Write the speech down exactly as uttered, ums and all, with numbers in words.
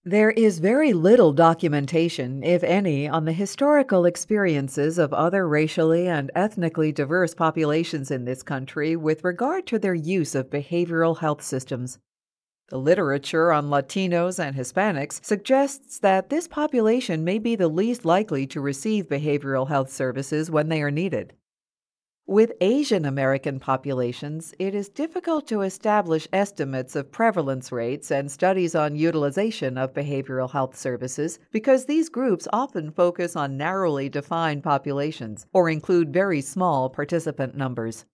There is very little documentation, if any, on the historical experiences of other racially and ethnically diverse populations in this country with regard to their use of behavioral health systems. The literature on Latinos and Hispanics suggests that this population may be the least likely to receive behavioral health services when they are needed. With Asian American populations, it is difficult to establish estimates of prevalence rates and studies on utilization of behavioral health services because these groups often focus on narrowly defined populations or include very small participant numbers.